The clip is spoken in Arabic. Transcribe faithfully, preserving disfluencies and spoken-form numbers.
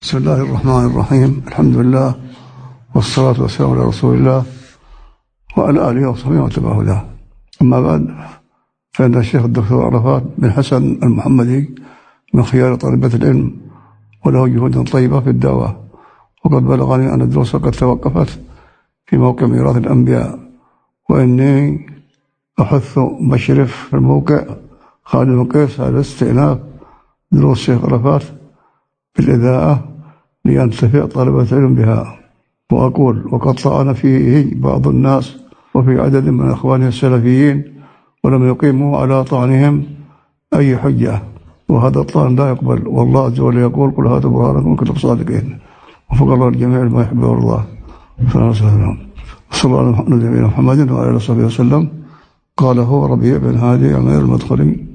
بسم الله الرحمن الرحيم. الحمد لله والصلاة والسلام على رسول الله وعلى آله وصحبه وتبع هداه. أما بعد، فإن الشيخ الدكتور عرفات بن حسن المحمدي من خيار طالبة العلم، وله جهود طيبة في الدعوة، وقد بلغني أن الدروس قد توقفت في موقع ميراث الأنبياء، وإني أحث بشرف في الموقع خالد المقيس على استئناف دروس الشيخ عرفات بالإذاعة لينتفع طلبة العلم بها. وأقول: وقد طعن فيه بعض الناس وفي عدد من أخوانه السلفيين، ولم يقيموا على طعنهم أي حجة، وهذا الطعن لا يقبل. والله عز وجل يقول: قل هاتوا برهانكم إن كنتم صادقين. وفق الله الجميع لما يحب ويرضاه. صلى الله على نبينا محمد وعلى آله وصحبه وسلم. قال هو ربيع بن هادي أمير المدخلي